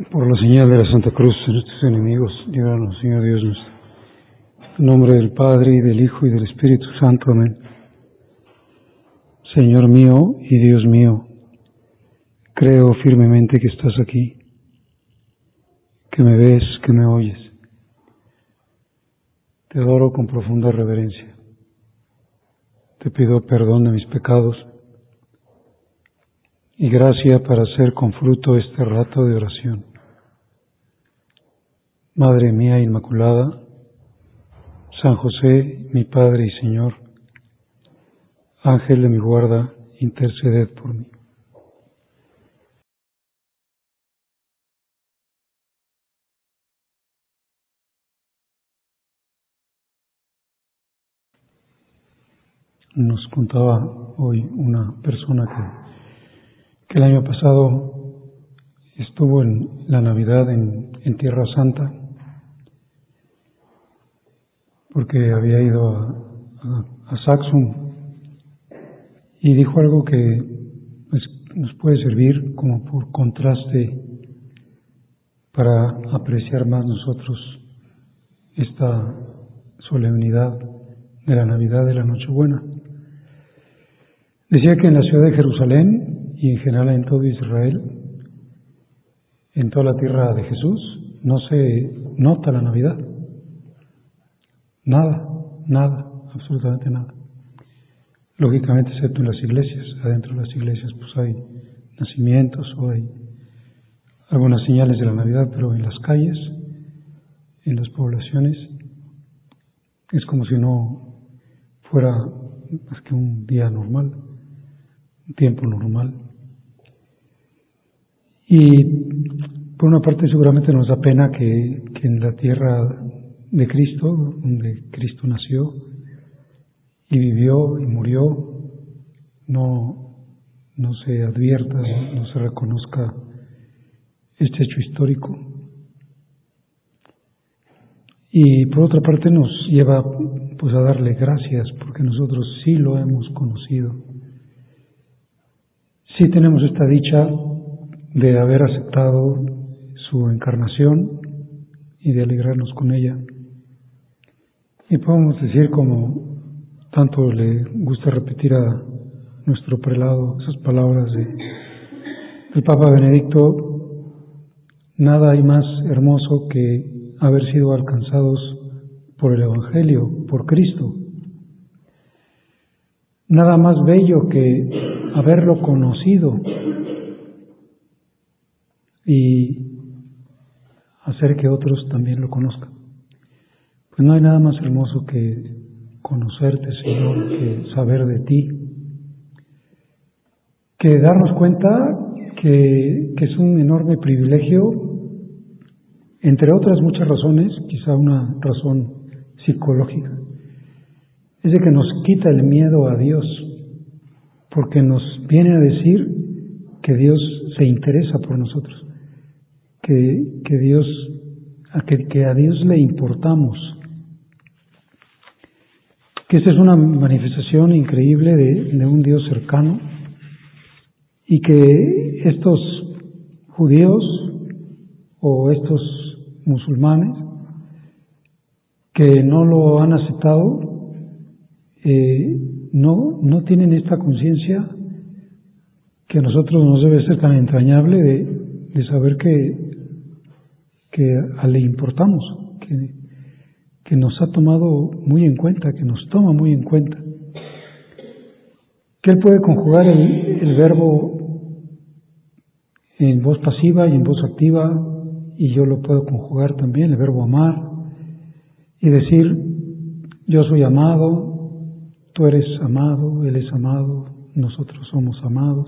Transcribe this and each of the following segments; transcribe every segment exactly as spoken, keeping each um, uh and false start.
Por la señal de la Santa Cruz de nuestros enemigos, líbranos, Señor Dios nuestro. En nombre del Padre, y del Hijo, y del Espíritu Santo. Amén. Señor mío y Dios mío, creo firmemente que estás aquí, que me ves, que me oyes. Te adoro con profunda reverencia. Te pido perdón de mis pecados y gracia para hacer con fruto este rato de oración. Madre mía Inmaculada, San José, mi Padre y Señor, Ángel de mi guarda, interceded por mí. Nos contaba hoy una persona que, que el año pasado estuvo en la Navidad en, en Tierra Santa, porque había ido a, a, a Saxum, y dijo algo que pues, nos puede servir como por contraste para apreciar más nosotros esta solemnidad de la Navidad de la Nochebuena. Decía que en la ciudad de Jerusalén y en general en todo Israel, en toda la tierra de Jesús, no se nota la Navidad. Nada, nada, absolutamente nada. Lógicamente, excepto en las iglesias. Adentro de las iglesias pues hay nacimientos o hay algunas señales de la Navidad, pero en las calles, en las poblaciones, es como si no fuera más que un día normal, un tiempo normal. Y por una parte seguramente nos da pena que, que en la tierra de Cristo, donde Cristo nació y vivió y murió, no, no se advierta, no, no se reconozca este hecho histórico. Y por otra parte nos lleva pues a darle gracias porque nosotros sí lo hemos conocido. Sí tenemos esta dicha de haber aceptado su encarnación y de alegrarnos con ella. Y podemos decir, como tanto le gusta repetir a nuestro prelado esas palabras de, del Papa Benedicto, nada hay más hermoso que haber sido alcanzados por el Evangelio, por Cristo. Nada más bello que haberlo conocido y hacer que otros también lo conozcan. Pues no hay nada más hermoso que conocerte, Señor, que saber de ti, que darnos cuenta que, que es un enorme privilegio, entre otras muchas razones, quizá una razón psicológica, es de que nos quita el miedo a Dios, porque nos viene a decir que Dios se interesa por nosotros, que, que Dios, que, que a Dios le importamos, que esta es una manifestación increíble de, de un Dios cercano, y que estos judíos o estos musulmanes que no lo han aceptado eh, no, no tienen esta conciencia que a nosotros nos debe ser tan entrañable de, de saber que, que a le importamos, que, que nos ha tomado muy en cuenta, que nos toma muy en cuenta, que Él puede conjugar el, el verbo en voz pasiva y en voz activa, y yo lo puedo conjugar también, el verbo amar, y decir, yo soy amado, tú eres amado, Él es amado, nosotros somos amados,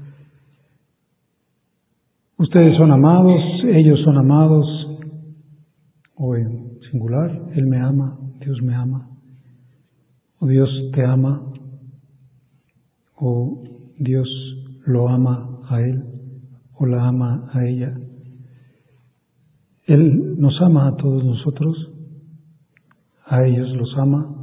ustedes son amados, ellos son amados, o en singular, Él me ama, Dios me ama, o Dios te ama, o Dios lo ama a Él, o la ama a ella. Él nos ama a todos nosotros, a ellos los ama,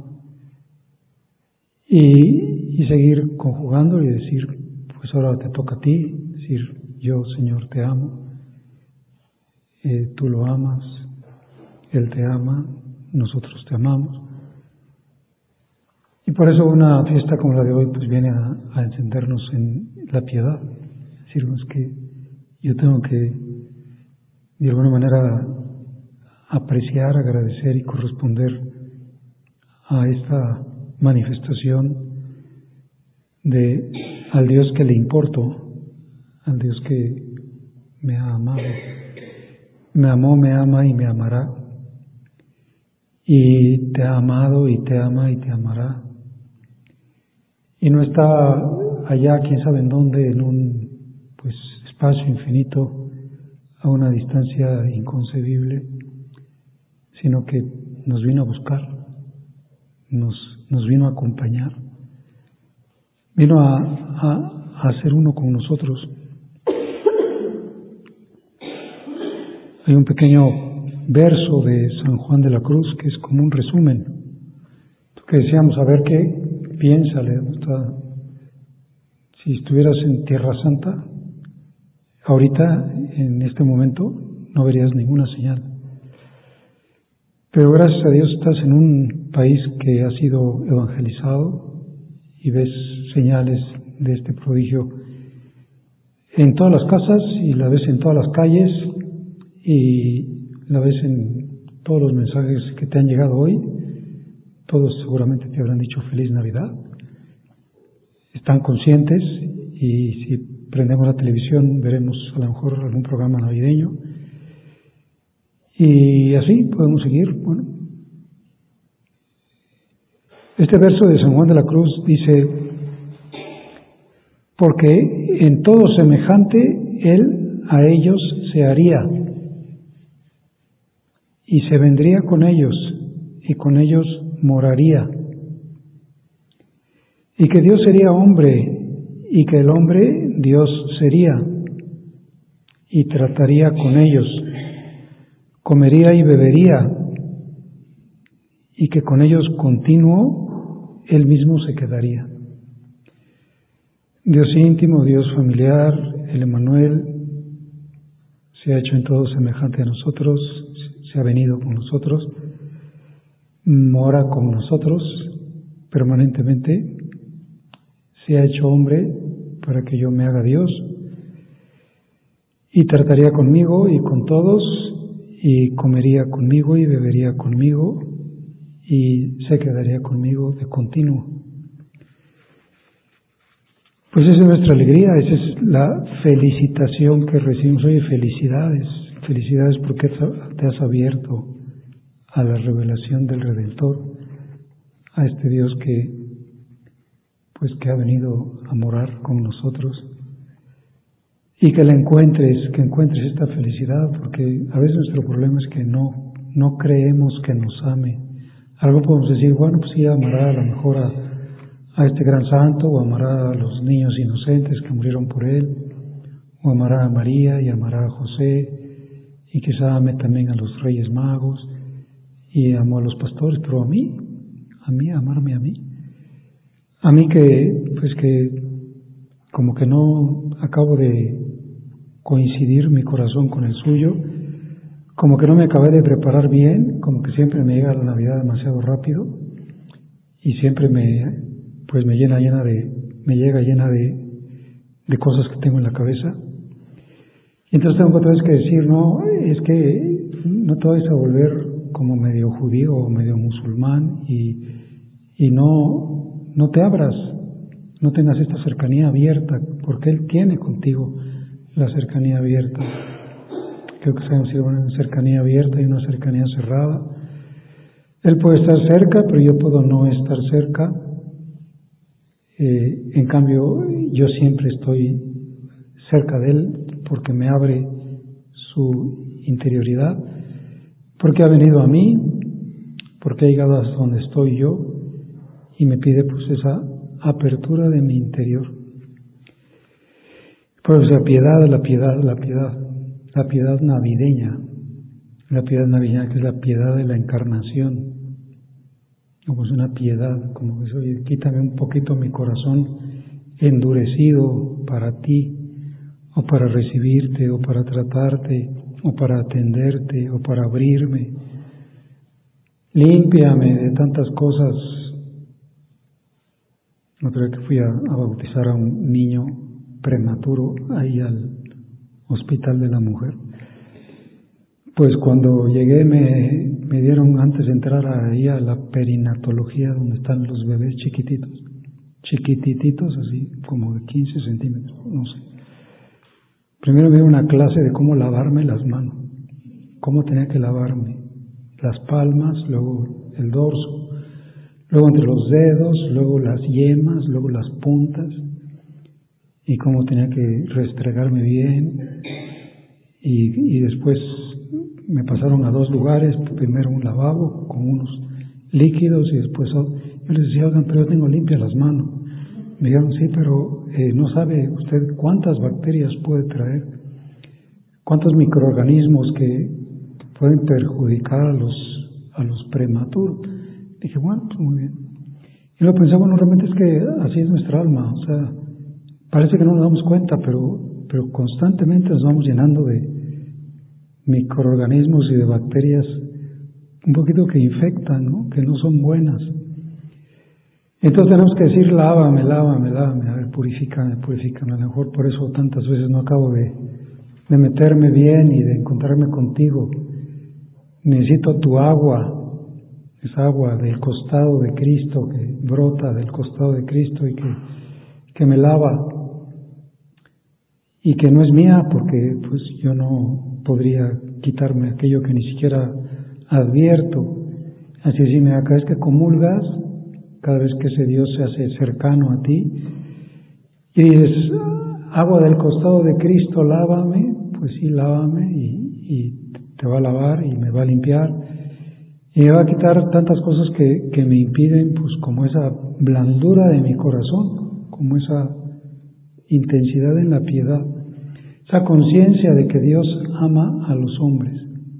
y, y seguir conjugando y decir, pues ahora te toca a ti, decir, yo Señor te amo, tú lo amas, Él te ama, nosotros te amamos. Y por eso una fiesta como la de hoy pues viene a, a encendernos en la piedad, decirnos que yo tengo que de alguna manera apreciar, agradecer y corresponder a esta manifestación de al Dios que le importo, al Dios que me ha amado, me amó, me ama y me amará, y te ha amado y te ama y te amará, y no está allá, quién sabe en dónde, en un pues espacio infinito, a una distancia inconcebible, sino que nos vino a buscar, nos, nos vino a acompañar, vino a, a, a ser uno con nosotros. Hay un pequeño verso de San Juan de la Cruz que es como un resumen, que decíamos, a ver qué piensa, le gusta, si estuvieras en Tierra Santa, ahorita, en este momento, no verías ninguna señal. Pero gracias a Dios estás en un país que ha sido evangelizado y ves señales de este prodigio en todas las casas y la ves en todas las calles y la ves en todos los mensajes que te han llegado hoy. Todos seguramente te habrán dicho Feliz Navidad. Están conscientes y si prendemos la televisión veremos a lo mejor algún programa navideño. Y así podemos seguir. Bueno, este verso de San Juan de la Cruz dice, porque en todo semejante Él a ellos se haría y se vendría con ellos y con ellos moraría, y que Dios sería hombre y que el hombre Dios sería y trataría con ellos, comería y bebería, y que con ellos continuo Él mismo se quedaría. Dios íntimo, Dios familiar, el Emmanuel, se ha hecho en todo semejante a nosotros, se ha venido con nosotros, mora con nosotros permanentemente, se ha hecho hombre para que yo me haga Dios, y trataría conmigo y con todos, y comería conmigo y bebería conmigo, y se quedaría conmigo de continuo. Pues esa es nuestra alegría, esa es la felicitación que recibimos hoy. Felicidades, felicidades porque te has abierto a la revelación del Redentor, a este Dios que pues que ha venido a morar con nosotros, y que la encuentres, que encuentres esta felicidad, porque a veces nuestro problema es que no, no creemos que nos ame. Algo podemos decir, bueno, pues sí, amará a lo mejor a, a este gran santo, o amará a los niños inocentes que murieron por él, o amará a María y amará a José, y quizá ame también a los Reyes Magos, y amó a los pastores, pero a mí, a mí, amarme a mí, a mí que, pues que, como que no acabo de coincidir mi corazón con el suyo, como que no me acabé de preparar bien, como que siempre me llega la Navidad demasiado rápido, y siempre me, pues me llena, llena de, me llega llena de, de cosas que tengo en la cabeza. Y entonces tengo otra vez que decir, no, es que no te vayas a volver como medio judío o medio musulmán y, y no, no te abras, no tengas esta cercanía abierta, porque Él tiene contigo la cercanía abierta. Creo que sabemos si hay una cercanía abierta y una cercanía cerrada. Él puede estar cerca, pero yo puedo no estar cerca. Eh, en cambio, yo siempre estoy cerca de Él porque me abre su interioridad, porque ha venido a mí, porque ha llegado hasta donde estoy yo y me pide pues esa apertura de mi interior. Pues la piedad, la piedad, la piedad, la piedad navideña, la piedad navideña que es la piedad de la encarnación, como es una piedad, como que oye, quítame un poquito mi corazón endurecido para ti, o para recibirte, o para tratarte, o para atenderte, o para abrirme. Límpiame de tantas cosas. Otra vez que fui a, a bautizar a un niño prematuro ahí al Hospital de la Mujer, pues cuando llegué me, me dieron, antes de entrar ahí a la perinatología donde están los bebés chiquititos, chiquitititos así como de quince centímetros, no sé. Primero me dieron una clase de cómo lavarme las manos, cómo tenía que lavarme las palmas, luego el dorso, luego entre los dedos, luego las yemas, luego las puntas, y cómo tenía que restregarme bien, y, y después me pasaron a dos lugares, primero un lavabo con unos líquidos y después otro. Yo les decía, oigan, pero yo tengo limpias las manos. Me dijeron, sí, pero eh, no sabe usted cuántas bacterias puede traer, cuántos microorganismos que pueden perjudicar a los, a los prematuros. Dije, bueno, pues muy bien. Y luego pensé, bueno, realmente es que así es nuestra alma, o sea, parece que no nos damos cuenta, pero, pero constantemente nos vamos llenando de microorganismos y de bacterias un poquito que infectan, ¿no? Que no son buenas. Entonces tenemos que decir, lávame, lávame, lávame, a ver, purifícame, purifícame. A lo mejor por eso tantas veces no acabo de, de meterme bien y de encontrarme contigo. Necesito tu agua, esa agua del costado de Cristo, que brota del costado de Cristo y que, que me lava, y que no es mía, porque pues yo no podría quitarme aquello que ni siquiera advierto. Así es, dime, cada vez que comulgas, cada vez que ese Dios se hace cercano a ti, y dices, agua del costado de Cristo, lávame, pues sí, lávame, y, y te va a lavar y me va a limpiar, y me va a quitar tantas cosas que, que me impiden, pues como esa blandura de mi corazón, como esa intensidad en la piedad, esa conciencia de que Dios ama a los hombres.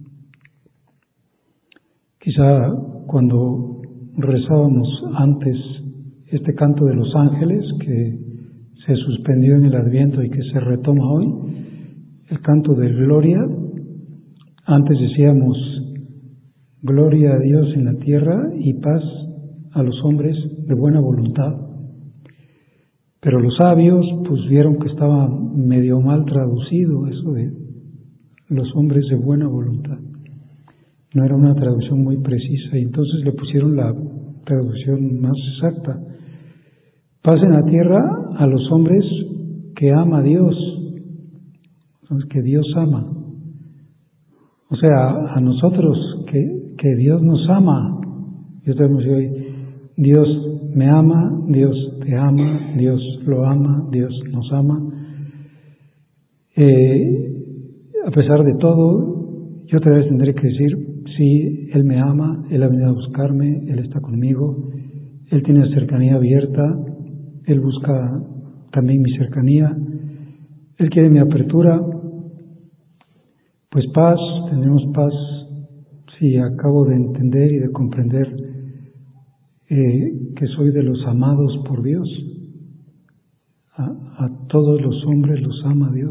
Quizá cuando rezábamos antes este canto de los ángeles, que se suspendió en el Adviento y que se retoma hoy, el canto de gloria, antes decíamos gloria a Dios en la tierra y paz a los hombres de buena voluntad. Pero los sabios pues vieron que estaba medio mal traducido eso de los hombres de buena voluntad. No era una traducción muy precisa y entonces le pusieron la traducción más exacta. Paz en la tierra a los hombres que ama a Dios, que Dios ama. O sea, a nosotros que, que Dios nos ama. Yo te digo hoy, Dios me ama, Dios te ama, Dios lo ama, Dios nos ama. Eh, a pesar de todo, yo te tendré que decir, sí, Él me ama, Él ha venido a buscarme, Él está conmigo, Él tiene cercanía abierta, Él busca también mi cercanía, Él quiere mi apertura. Pues paz, tenemos paz si acabo de entender y de comprender eh, que soy de los amados por Dios. A, a todos los hombres los ama Dios.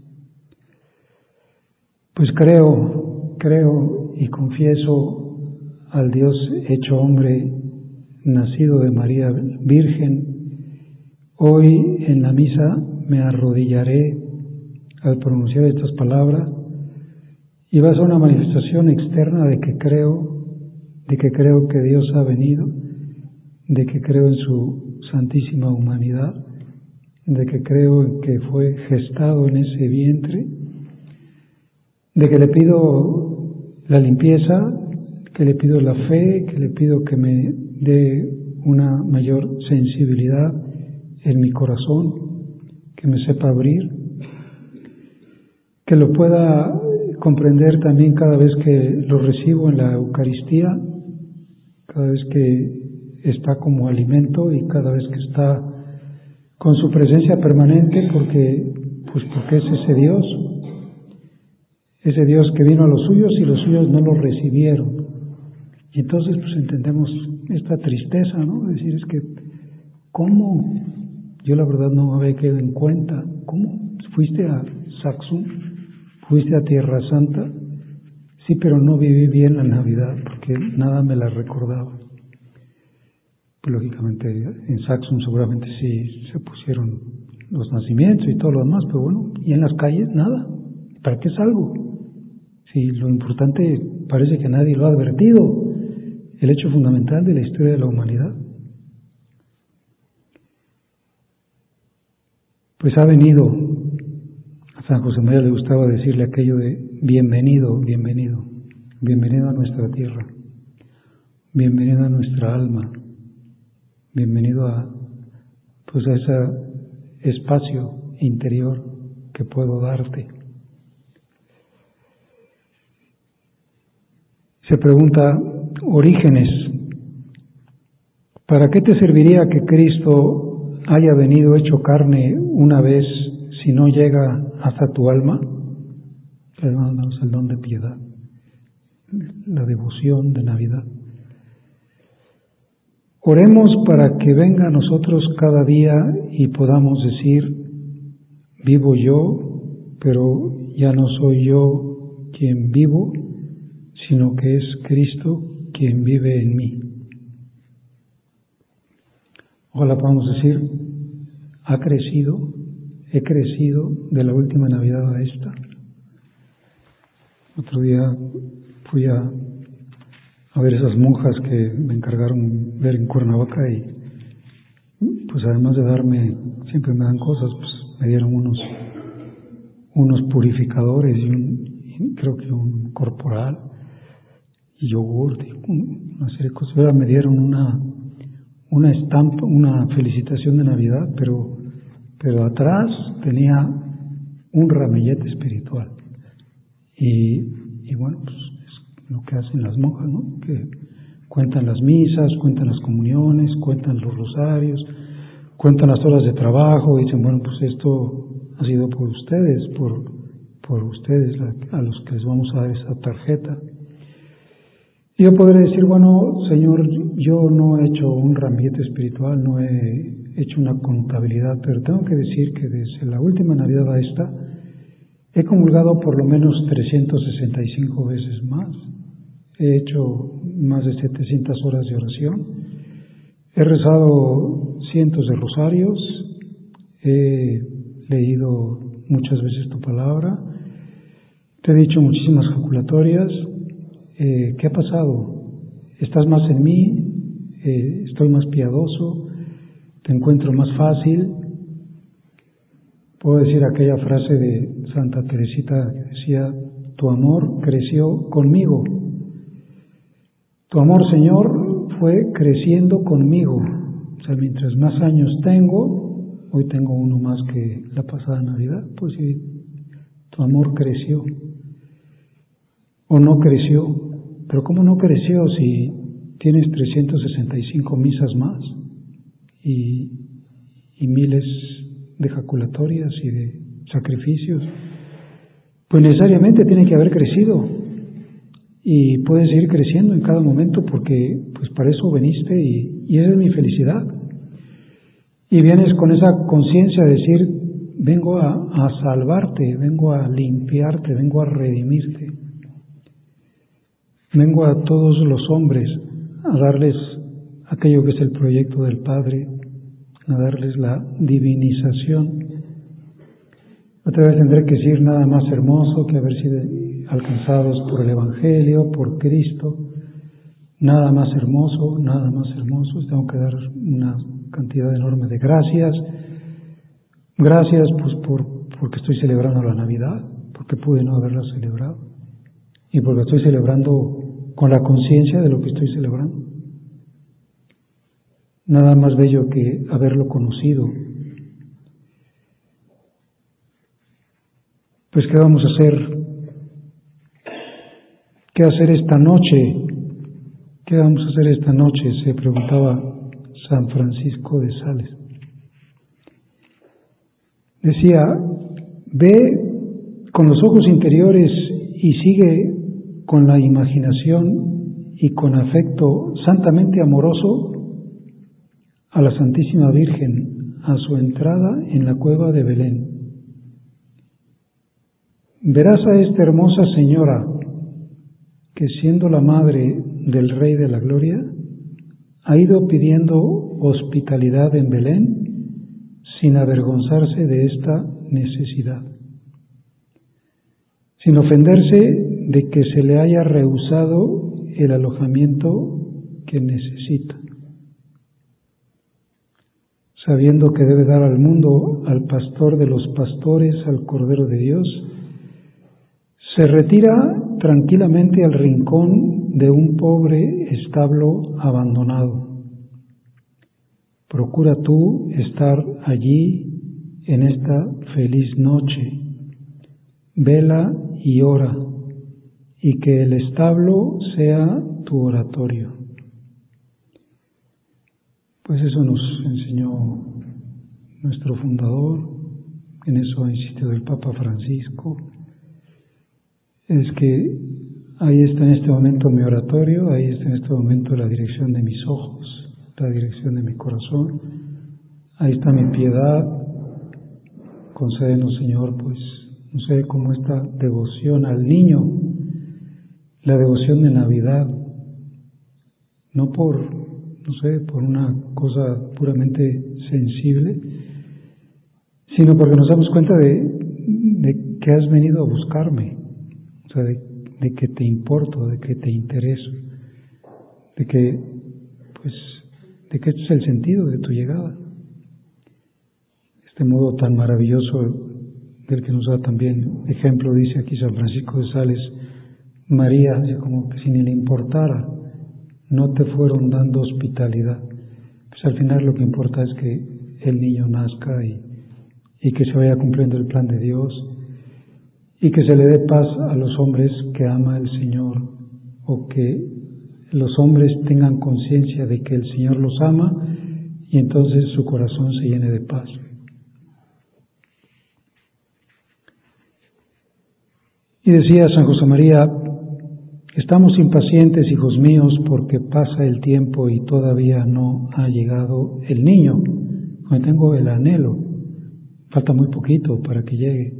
Pues creo, creo y confieso al Dios hecho hombre, nacido de María Virgen. Hoy en la misa me arrodillaré al pronunciar estas palabras y va a ser una manifestación externa de que creo, de que creo que Dios ha venido, de que creo en su santísima humanidad, de que creo en que fue gestado en ese vientre, de que le pido la limpieza, que le pido la fe, que le pido que me dé una mayor sensibilidad en mi corazón, que me sepa abrir, que lo pueda comprender también cada vez que lo recibo en la Eucaristía, cada vez que está como alimento y cada vez que está con su presencia permanente, porque pues porque es ese Dios, ese Dios que vino a los suyos y los suyos no lo recibieron. Y entonces pues entendemos esta tristeza, ¿no? Es decir, es que ¿cómo? Yo la verdad no había quedado en cuenta. ¿Cómo fuiste a Saxum? fuiste a Tierra Santa, sí, pero no viví bien la Navidad porque nada me la recordaba. Pues lógicamente en Saxon seguramente sí se pusieron los nacimientos y todo lo demás, pero bueno, y en las calles nada. ¿Para qué salgo? Si lo importante parece que nadie lo ha advertido, el hecho fundamental de la historia de la humanidad. Pues ha venido, a San José María le gustaba decirle aquello de bienvenido, bienvenido, bienvenido a nuestra tierra, bienvenido a nuestra alma, bienvenido a, pues a ese espacio interior que puedo darte. Se pregunta Orígenes, ¿para qué te serviría que Cristo haya venido hecho carne una vez si no llega hasta tu alma? Hermanos, el don de piedad, la devoción de Navidad. Oremos para que venga a nosotros cada día y podamos decir, vivo yo, pero ya no soy yo quien vivo, sino que es Cristo quien vive en mí. Ojalá podamos decir, ha crecido, he crecido de la última Navidad a esta. Otro día fui a, a ver esas monjas que me encargaron ver en Cuernavaca y pues además de darme, siempre me dan cosas, pues me dieron unos, unos purificadores y un, y creo que un corporal y yogur, una serie de cosas. Ahora me dieron una, una estampa, una felicitación de Navidad, pero, pero atrás tenía un ramillete espiritual. Y, y bueno, pues es lo que hacen las monjas, ¿no? Que cuentan las misas, cuentan las comuniones, cuentan los rosarios, cuentan las horas de trabajo y dicen, bueno, pues esto ha sido por ustedes, por, por ustedes a los que les vamos a dar esa tarjeta. Y yo podré decir, bueno, Señor, yo no he hecho un ramillete espiritual, no he hecho una contabilidad, pero tengo que decir que desde la última Navidad a esta, he comulgado por lo menos trescientas sesenta y cinco veces más. He hecho más de setecientas horas de oración. He rezado cientos de rosarios. He leído muchas veces tu palabra. Te he dicho muchísimas jaculatorias. Eh, ¿Qué ha pasado? ¿Estás más en mí? Eh, ¿Estoy más piadoso? ¿Te encuentro más fácil? Puedo decir aquella frase de Santa Teresita que decía, tu amor creció conmigo. Tu amor, Señor, fue creciendo conmigo. O sea, mientras más años tengo, hoy tengo uno más que la pasada Navidad, pues sí, tu amor creció. O no creció. Pero ¿cómo no creció si tienes trescientas sesenta y cinco misas más y, y miles de jaculatorias y de sacrificios? Pues necesariamente tiene que haber crecido y puedes ir creciendo en cada momento porque pues para eso veniste y, y esa es mi felicidad. Y vienes con esa conciencia de decir, vengo a, a salvarte, vengo a limpiarte, vengo a redimirte. Vengo a todos los hombres a darles aquello que es el proyecto del Padre, a darles la divinización. Otra vez tendré que decir nada más hermoso que haber sido alcanzados por el Evangelio, por Cristo. Nada más hermoso, nada más hermoso. Tengo que dar una cantidad enorme de gracias. Gracias pues por porque estoy celebrando la Navidad, porque pude no haberla celebrado. Y porque estoy celebrando con la conciencia de lo que estoy celebrando. Nada más bello que haberlo conocido. Pues, ¿qué vamos a hacer? ¿Qué hacer esta noche? ¿Qué vamos a hacer esta noche? Se preguntaba San Francisco de Sales. Decía, ve con los ojos interiores y sigue con la imaginación y con afecto santamente amoroso a la Santísima Virgen a su entrada en la cueva de Belén. verás a esta hermosa señora que, siendo la madre del Rey de la Gloria, ha ido pidiendo hospitalidad en Belén sin avergonzarse de esta necesidad, sin ofenderse de que se le haya rehusado el alojamiento que necesita, sabiendo que debe dar al mundo al pastor de los pastores, al Cordero de Dios, se retira tranquilamente al rincón de un pobre establo abandonado. Procura tú estar allí en esta feliz noche, vela y ora, y que el establo sea tu oratorio. Pues eso nos enseñó nuestro fundador, en eso ha insistido el Papa Francisco. Es que ahí está en este momento mi oratorio, ahí está en este momento la dirección de mis ojos, la dirección de mi corazón, ahí está mi piedad. Concédenos, Señor, pues, no sé, como esta devoción al niño, la devoción de Navidad, no por, no sé, por una cosa puramente sensible, sino porque nos damos cuenta de, de que has venido a buscarme, o sea, de, de que te importo, de que te intereso, de que, pues, de que este es el sentido de tu llegada. Este modo tan maravilloso del que nos da también ejemplo, dice aquí San Francisco de Sales, María, como que si ni le importara, no te fueron dando hospitalidad. Pues al final lo que importa es que el niño nazca y, y que se vaya cumpliendo el plan de Dios y que se le dé paz a los hombres que ama el Señor, o que los hombres tengan conciencia de que el Señor los ama y entonces su corazón se llene de paz. Y decía San José María, estamos impacientes, hijos míos, porque pasa el tiempo y todavía no ha llegado el niño. Hoy tengo el anhelo, falta muy poquito para que llegue.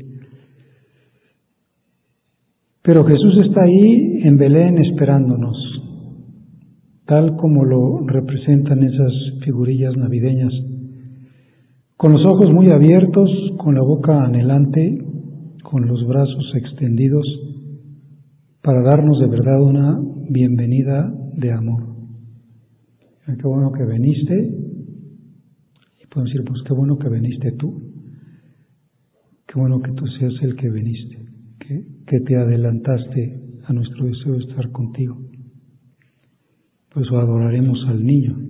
Pero Jesús está ahí en Belén esperándonos, tal como lo representan esas figurillas navideñas, con los ojos muy abiertos, con la boca anhelante, con los brazos extendidos, para darnos de verdad una bienvenida de amor. Qué bueno que viniste, y podemos decir, pues qué bueno que viniste tú, qué bueno que tú seas el que viniste, que, que te adelantaste a nuestro deseo de estar contigo. Por eso adoraremos al niño.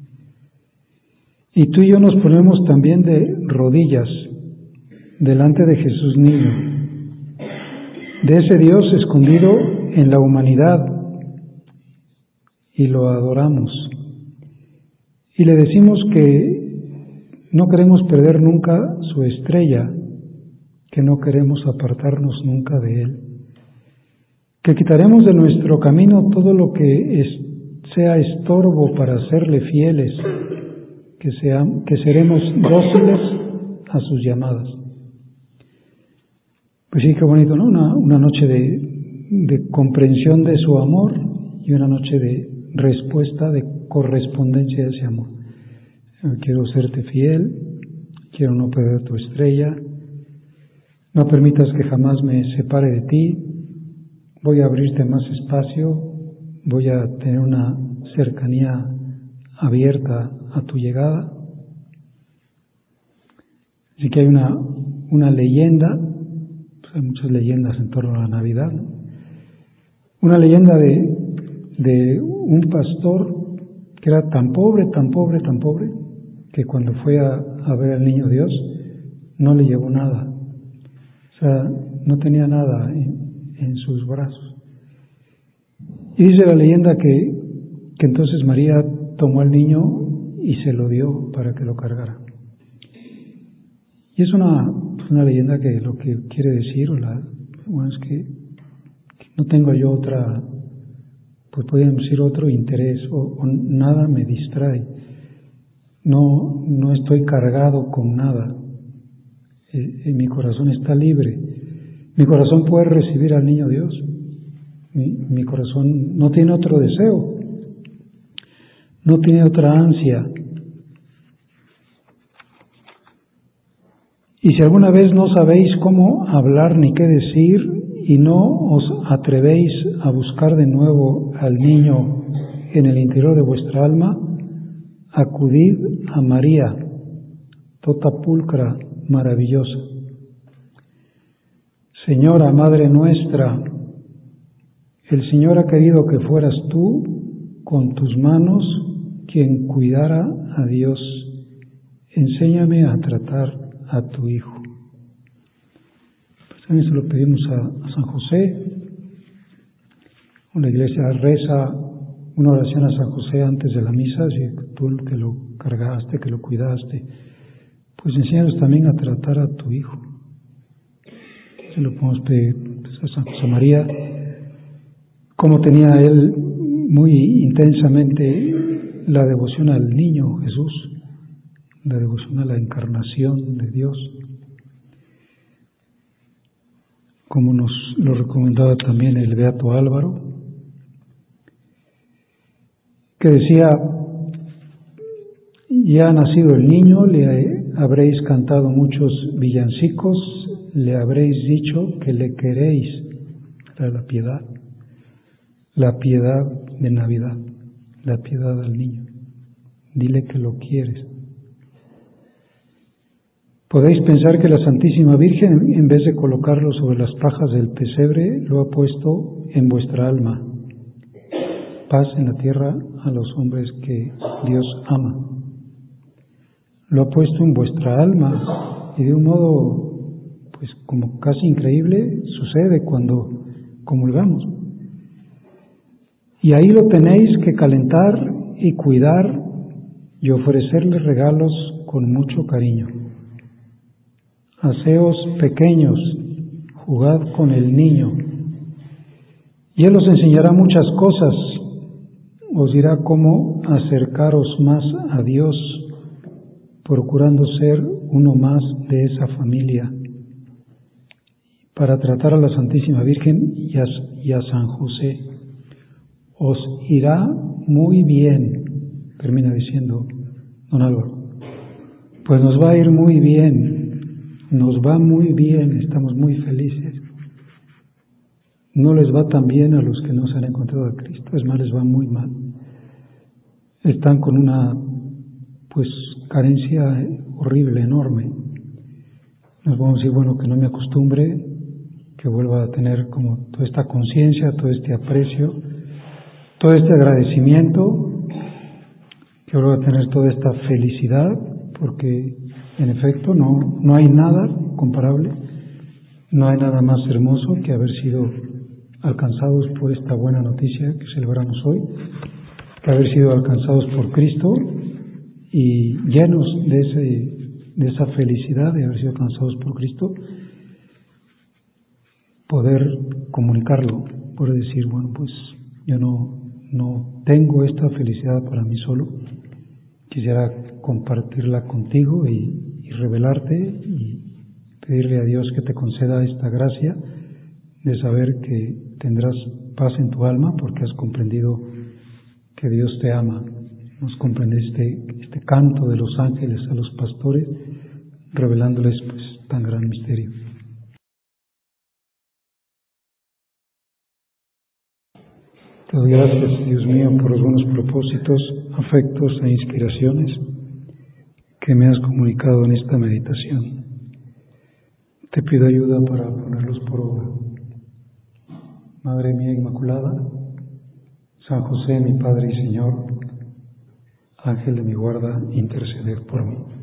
Y tú y yo nos ponemos también de rodillas delante de Jesús niño, de ese Dios escondido en la humanidad, y lo adoramos. Y le decimos que no queremos perder nunca su estrella, que no queremos apartarnos nunca de Él, que quitaremos de nuestro camino todo lo que es, sea estorbo para serle fieles, que, sea, que seremos dóciles a sus llamadas. Pues sí, qué bonito, ¿no? Una, una noche de, de comprensión de su amor y una noche de respuesta, de correspondencia de ese amor. Quiero serte fiel, quiero no perder tu estrella, no permitas que jamás me separe de ti, voy a abrirte más espacio, voy a tener una cercanía abierta a tu llegada. Así que hay una, una leyenda, pues hay muchas leyendas en torno a la Navidad, ¿no? Una leyenda de, de un pastor que era tan pobre, tan pobre, tan pobre, que cuando fue a, a ver al niño Dios, no le llevó nada. O sea, no tenía nada en, en sus brazos. Y dice la leyenda que, que entonces María tomó al niño y se lo dio para que lo cargara. Y es una, una leyenda que lo que quiere decir, o la, bueno, es que no tengo yo otra, pues podríamos decir otro interés, o, o nada me distrae. No, no estoy cargado con nada. Eh, eh, mi corazón está libre. Mi corazón puede recibir al niño Dios. Mi, mi corazón no tiene otro deseo, no tiene otra ansia. Y si alguna vez no sabéis cómo hablar ni qué decir, y no os atrevéis a buscar de nuevo al niño en el interior de vuestra alma, acudid a María, tota pulcra maravillosa. Señora, Madre nuestra, el Señor ha querido que fueras tú, con tus manos, quien cuidara a Dios. Enséñame a tratar a tu Hijo. Pues también se lo pedimos a, a San José. La iglesia reza una oración a San José antes de la misa, así que tú que lo cargaste, que lo cuidaste, pues enséñanos también a tratar a tu Hijo. Se lo podemos pedir pues, a San José María, como tenía él muy intensamente la devoción al niño Jesús, la devoción a la encarnación de Dios, como nos lo recomendaba también el Beato Álvaro, que decía: ya ha nacido el niño, le habréis cantado muchos villancicos, le habréis dicho que le queréis. Era la piedad, la piedad de Navidad, la piedad al niño. Dile que lo quieres. Podéis pensar que la Santísima Virgen, en vez de colocarlo sobre las pajas del pesebre, lo ha puesto en vuestra alma. Paz en la tierra a los hombres que Dios ama. Lo ha puesto en vuestra alma, y de un modo pues como casi increíble sucede cuando comulgamos. Y ahí lo tenéis que calentar y cuidar y ofrecerle regalos con mucho cariño. Haceos pequeños, jugad con el niño, y Él os enseñará muchas cosas, os dirá cómo acercaros más a Dios, procurando ser uno más de esa familia. Para tratar a la Santísima Virgen y a, y a San José, os irá muy bien, termina diciendo don Álvaro. Pues nos va a ir muy bien. Nos va muy bien, estamos muy felices. No les va tan bien a los que no se han encontrado a Cristo, es más, les va muy mal. Están con una, pues, carencia horrible, enorme. Nos vamos a decir, bueno, que no me acostumbre, que vuelva a tener como toda esta conciencia, todo este aprecio, todo este agradecimiento, que vuelva a tener toda esta felicidad, porque en efecto, no, no hay nada comparable, no hay nada más hermoso que haber sido alcanzados por esta buena noticia que celebramos hoy, que haber sido alcanzados por Cristo y llenos de, ese, de esa felicidad de haber sido alcanzados por Cristo, poder comunicarlo, poder decir, bueno, pues yo no, no tengo esta felicidad para mí solo, quisiera compartirla contigo y y revelarte y pedirle a Dios que te conceda esta gracia de saber que tendrás paz en tu alma porque has comprendido que Dios te ama. Nos comprende este, este canto de los ángeles a los pastores, revelándoles pues tan gran misterio. Te doy gracias, Dios mío, por los buenos propósitos, afectos e inspiraciones que me has comunicado en esta meditación. Te pido ayuda para ponerlos por obra. Madre mía Inmaculada, San José, mi Padre y Señor, Ángel de mi guarda, interceded por mí.